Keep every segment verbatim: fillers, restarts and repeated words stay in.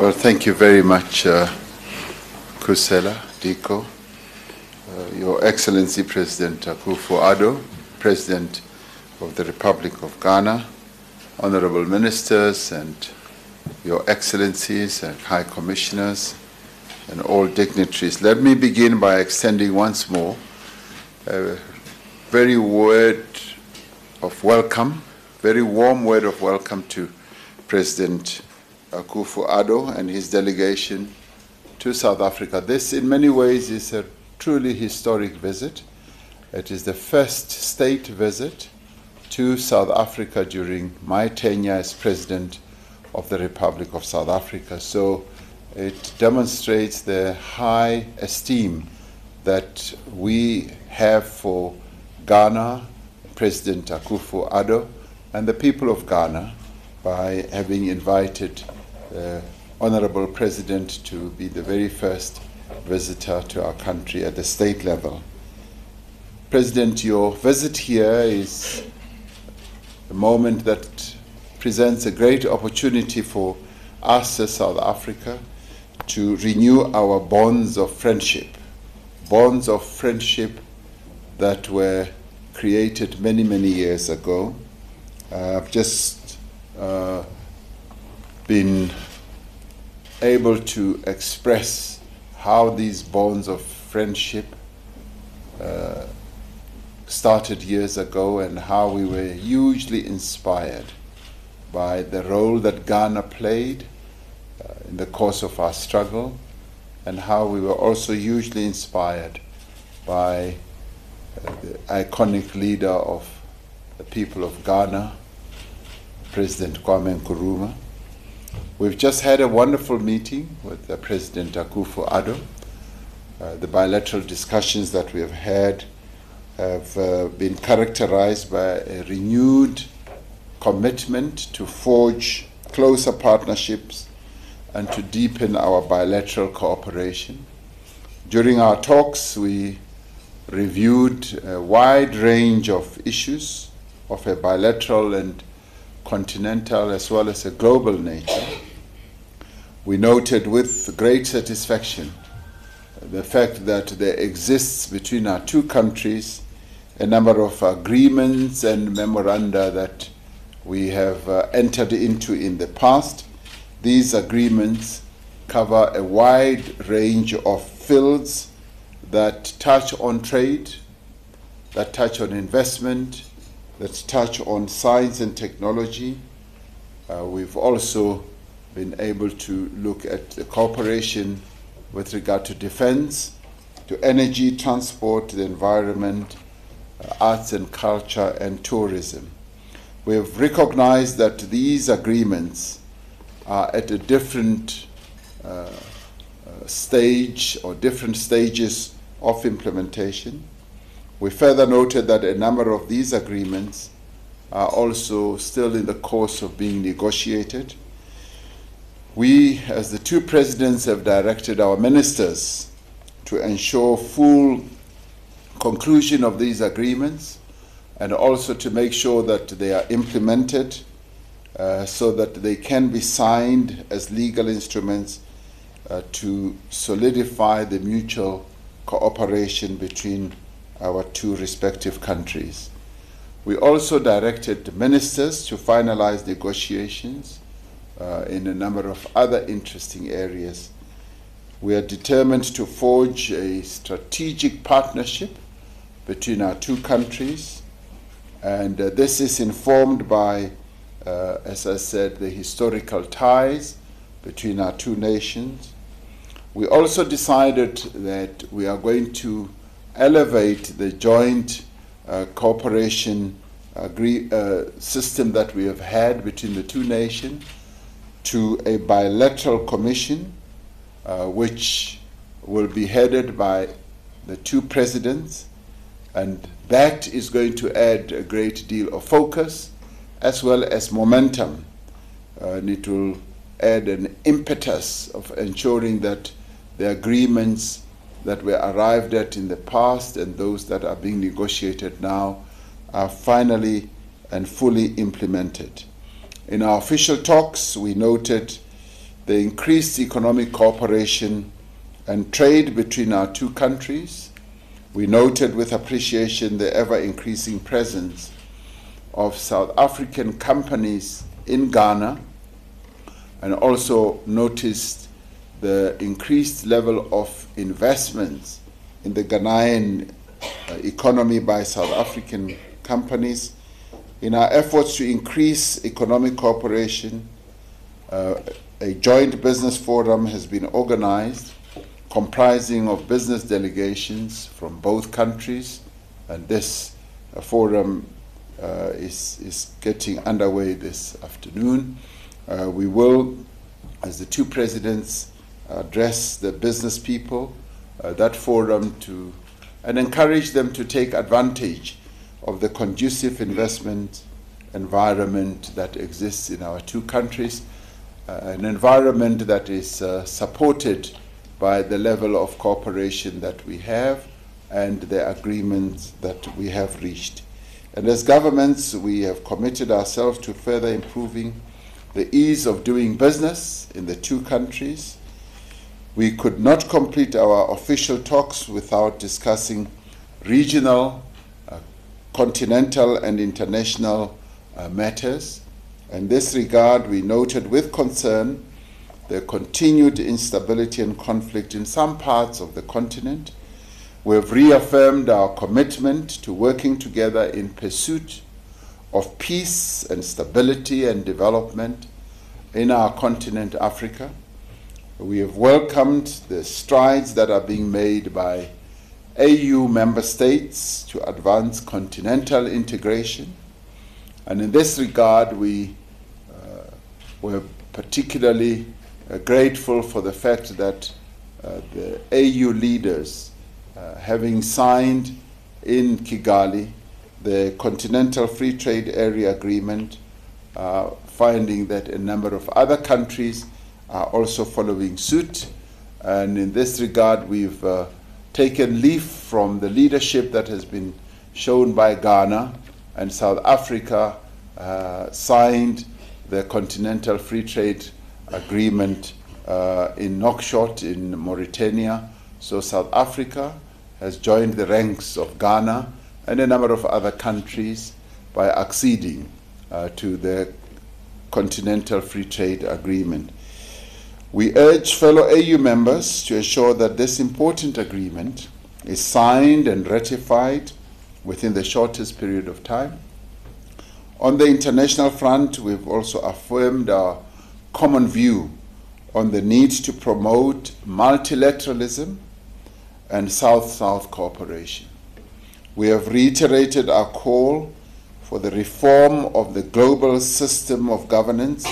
Well, thank you very much, uh, Kusela Diko, uh, Your Excellency President Akufo-Addo, President of the Republic of Ghana, Honorable Ministers and Your Excellencies and High Commissioners and all dignitaries. Let me begin by extending once more a very word of welcome, very warm word of welcome to President Akufo-Addo and his delegation to South Africa. This, in many ways, is a truly historic visit. It is the first state visit to South Africa during my tenure as President of the Republic of South Africa. So it demonstrates the high esteem that we have for Ghana, President Akufo-Addo, and the people of Ghana by having invited the Honorable President to be the very first visitor to our country at the state level. President, your visit here is a moment that presents a great opportunity for us as South Africa to renew our bonds of friendship, bonds of friendship that were created many, many years ago. Uh, I've just uh, been able to express how these bonds of friendship uh, started years ago and how we were hugely inspired by the role that Ghana played uh, in the course of our struggle, and how we were also hugely inspired by uh, the iconic leader of the people of Ghana, President Kwame Nkrumah. We've just had a wonderful meeting with uh, President Akufo-Addo. Uh, the bilateral discussions that we have had have uh, been characterized by a renewed commitment to forge closer partnerships and to deepen our bilateral cooperation. During our talks, we reviewed a wide range of issues of a bilateral and continental as well as a global nature. We noted with great satisfaction the fact that there exists between our two countries a number of agreements and memoranda that we have uh, entered into in the past. These agreements cover a wide range of fields that touch on trade, that touch on investment, that touch on science and technology. Uh, we've also been able to look at the cooperation with regard to defense, to energy, transport, the environment, uh, arts and culture, and tourism. We have recognized that these agreements are at a different uh, uh, stage or different stages of implementation. We further noted that a number of these agreements are also still in the course of being negotiated. We, as the two presidents, have directed our ministers to ensure full conclusion of these agreements and also to make sure that they are implemented uh, so that they can be signed as legal instruments uh, to solidify the mutual cooperation between our two respective countries. We also directed ministers to finalize negotiations uh, in a number of other interesting areas. We are determined to forge a strategic partnership between our two countries, and uh, this is informed by, uh, as I said, the historical ties between our two nations. We also decided that we are going to elevate the joint uh, cooperation agree, uh, system that we have had between the two nations to a bilateral commission uh, which will be headed by the two presidents, and that is going to add a great deal of focus as well as momentum, uh, and it will add an impetus of ensuring that the agreements that were arrived at in the past and those that are being negotiated now are finally and fully implemented. In our official talks, we noted the increased economic cooperation and trade between our two countries. We noted with appreciation the ever-increasing presence of South African companies in Ghana, and also noticed the increased level of investments in the Ghanaian uh, economy by South African companies. In our efforts to increase economic cooperation, uh, a joint business forum has been organized comprising of business delegations from both countries, and this uh, forum uh, is, is getting underway this afternoon. Uh, we will, as the two presidents, address the business people, uh, that forum, to, and encourage them to take advantage of the conducive investment environment that exists in our two countries, uh, an environment that is uh, supported by the level of cooperation that we have and the agreements that we have reached. And as governments, we have committed ourselves to further improving the ease of doing business in the two countries. We could not complete our official talks without discussing regional, uh, continental, and international uh, matters. In this regard, we noted with concern the continued instability and conflict in some parts of the continent. We have reaffirmed our commitment to working together in pursuit of peace and stability and development in our continent, Africa. We have welcomed the strides that are being made by A U member states to advance continental integration. And in this regard, we uh, were particularly uh, grateful for the fact that uh, the A U leaders, uh, having signed in Kigali the Continental Free Trade Area Agreement, uh, finding that a number of other countries are also following suit. And in this regard, we've uh, taken leaf from the leadership that has been shown by Ghana, and South Africa uh, signed the Continental Free Trade Agreement uh, in Nouakchott in Mauritania. So South Africa has joined the ranks of Ghana and a number of other countries by acceding uh, to the Continental Free Trade Agreement. We urge fellow A U members to ensure that this important agreement is signed and ratified within the shortest period of time. On the international front, we've also affirmed our common view on the need to promote multilateralism and South-South cooperation. We have reiterated our call for the reform of the global system of governance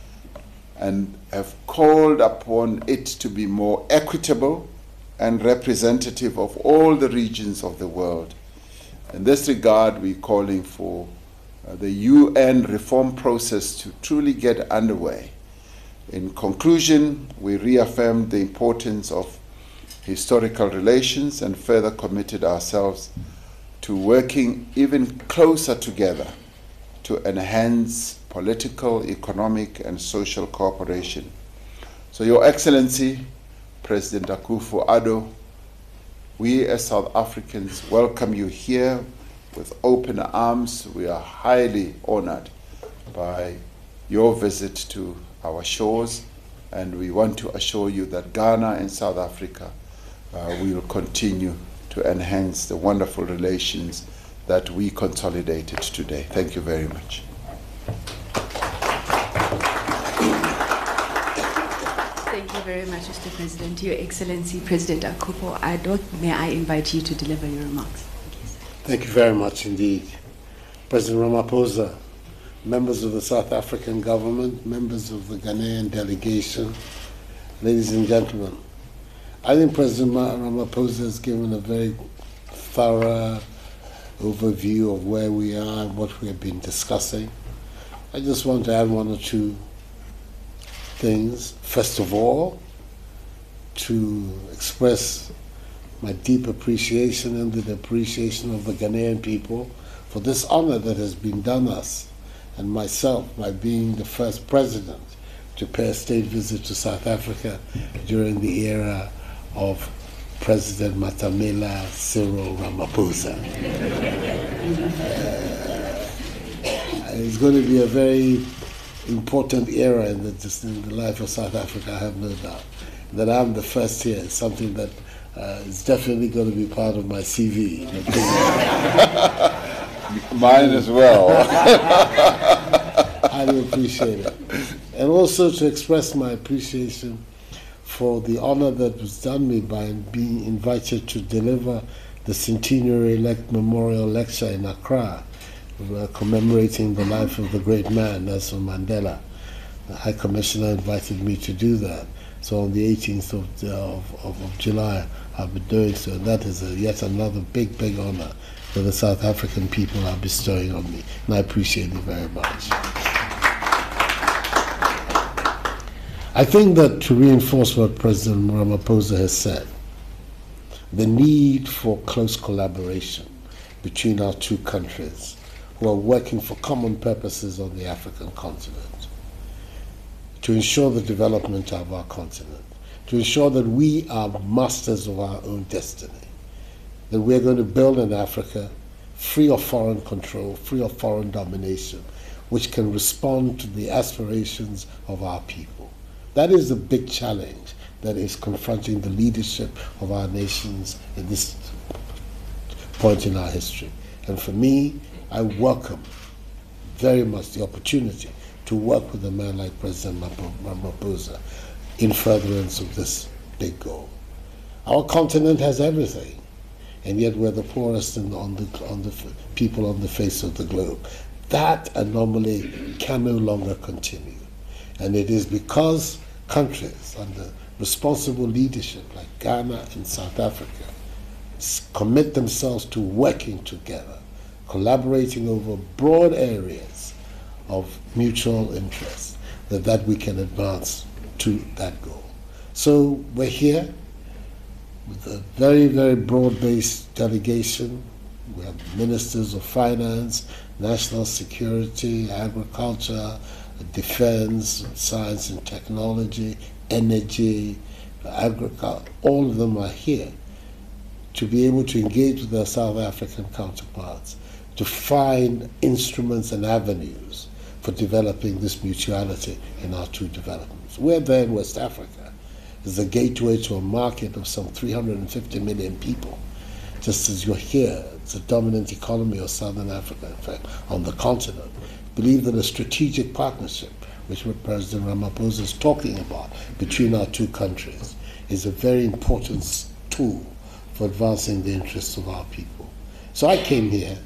and have called upon it to be more equitable and representative of all the regions of the world. In this regard, we're calling for uh, the U N reform process to truly get underway. In conclusion, we reaffirmed the importance of historical relations and further committed ourselves to working even closer together to enhance political, economic, and social cooperation. So, Your Excellency, President Akufo-Addo, we as South Africans welcome you here with open arms. We are highly honored by your visit to our shores, and we want to assure you that Ghana and South Africa uh, will continue to enhance the wonderful relations that we consolidated today. Thank you very much. Thank you very much, Mister President. Your Excellency, President Akufo-Addo, may I invite you to deliver your remarks. Thank you, sir. Thank you very much indeed. President Ramaphosa, members of the South African government, members of the Ghanaian delegation, ladies and gentlemen, I think President Ramaphosa has given a very thorough overview of where we are and what we have been discussing. I just want to add one or two things. First of all, to express my deep appreciation and the appreciation of the Ghanaian people for this honor that has been done us and myself by being the first president to pay a state visit to South Africa during the era of President Matamela Cyril Ramaphosa. uh, it's going to be a very important era in the, in the life of South Africa, I have no doubt. That I'm the first here is something that uh, is definitely going to be part of my C V. Mine as well. I do appreciate it. And also to express my appreciation for the honor that was done me by being invited to deliver the Centenary Elect Memorial Lecture in Accra, uh, commemorating the life of the great man, Nelson Mandela. The High Commissioner invited me to do that. So on the eighteenth of, of, of July, I'll be doing so. And that is a, yet another big, big honor that the South African people are bestowing on me. And I appreciate it very much. I think that to reinforce what President Ramaphosa has said, the need for close collaboration between our two countries who are working for common purposes on the African continent, to ensure the development of our continent, to ensure that we are masters of our own destiny, that we're going to build an Africa free of foreign control, free of foreign domination, which can respond to the aspirations of our people. That is the big challenge that is confronting the leadership of our nations at this point in our history. And for me, I welcome very much the opportunity to work with a man like President Ramaphosa in furtherance of this big goal. Our continent has everything, and yet we're the poorest in, on, the, on the people on the face of the globe. That anomaly can no longer continue. And it is because countries under responsible leadership like Ghana and South Africa commit themselves to working together, collaborating over broad areas of mutual interest, that, that we can advance to that goal. So we're here with a very, very broad-based delegation. We have ministers of finance, national security, agriculture, defense, science and technology, energy, agriculture. All of them are here to be able to engage with their South African counterparts, to find instruments and avenues for developing this mutuality in our two developments. We're there in West Africa. It's a gateway to a market of some three hundred fifty million people. Just as you're here, it's a dominant economy of Southern Africa, in fact, on the continent. Believe that a strategic partnership, which what President Ramaphosa is talking about between our two countries, is a very important tool for advancing the interests of our people. So I came here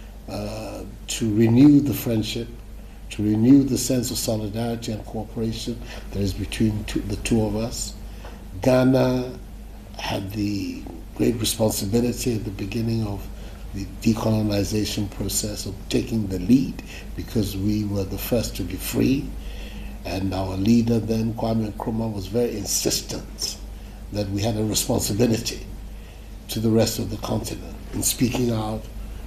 uh, to renew the friendship, to renew the sense of solidarity and cooperation that is between two, the two of us. Ghana had the great responsibility at the beginning of the decolonization process, of taking the lead, because we were the first to be free. And our leader then, Kwame Nkrumah, was very insistent that we had a responsibility to the rest of the continent in speaking out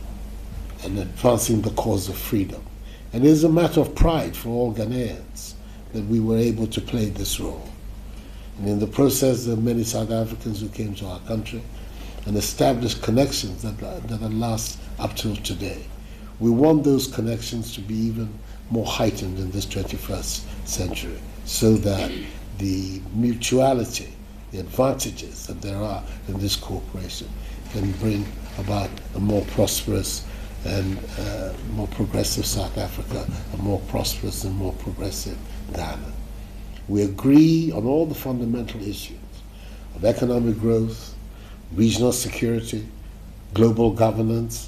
and advancing the cause of freedom. And it is a matter of pride for all Ghanaians that we were able to play this role. And in the process, there are many South Africans who came to our country and established connections that, that last up till today. We want those connections to be even more heightened in this twenty-first century, so that the mutuality, the advantages that there are in this cooperation can bring about a more prosperous and uh, more progressive South Africa, a more prosperous and more progressive Ghana. We agree on all the fundamental issues of economic growth, regional security, global governance,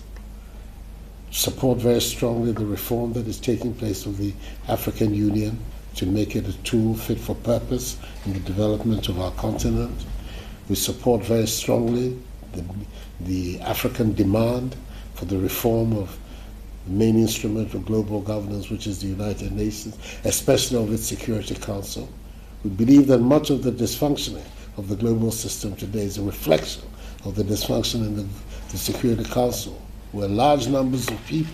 support very strongly the reform that is taking place with the African Union to make it a tool fit for purpose in the development of our continent. We support very strongly the, the African demand for the reform of the main instrument of global governance, which is the United Nations, especially of its Security Council. We believe that much of the dysfunctioning of the global system today is a reflection of the dysfunction in the, the Security Council, where large numbers of people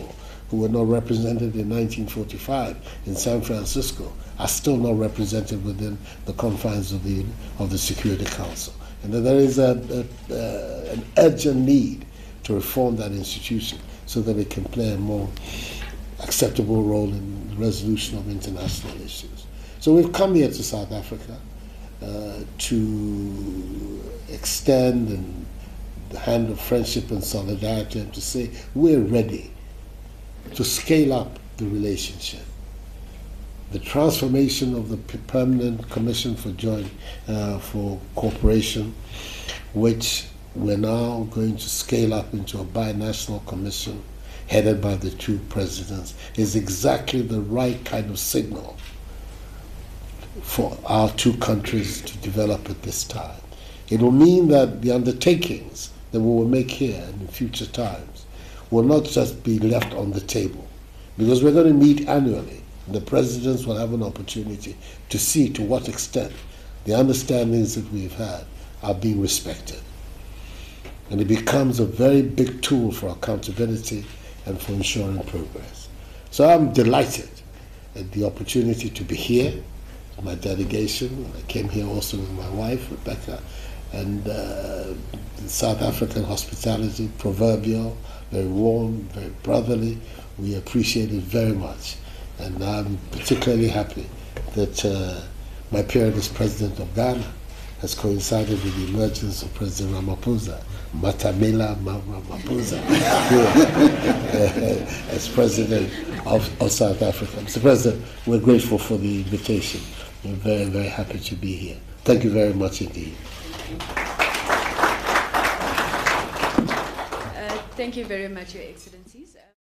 who were not represented in nineteen forty-five in San Francisco are still not represented within the confines of the of the Security Council, and that there is a, a, uh, an urgent need to reform that institution so that it can play a more acceptable role in the resolution of international issues. So we've come here to South Africa uh, to extend and the hand of friendship and solidarity and to say we're ready to scale up the relationship. The transformation of the Permanent Commission for Joint uh, for Cooperation, which we're now going to scale up into a binational commission headed by the two presidents, is exactly the right kind of signal for our two countries to develop at this time. It will mean that the undertakings that we will make here in future times will not just be left on the table, because we're going to meet annually. The presidents will have an opportunity to see to what extent the understandings that we've had are being respected. And it becomes a very big tool for accountability and for ensuring progress. So I'm delighted at the opportunity to be here, my delegation. I came here also with my wife, Rebecca, and uh, South African hospitality, proverbial, very warm, very brotherly. We appreciate it very much. And I'm particularly happy that uh, my period as President of Ghana has coincided with the emergence of President Ramaphosa, Matamela Ramaphosa, as President of, of South Africa. Mister President, we're grateful for the invitation. We're very, very happy to be here. Thank you very much indeed. Uh, thank you very much, Your Excellencies.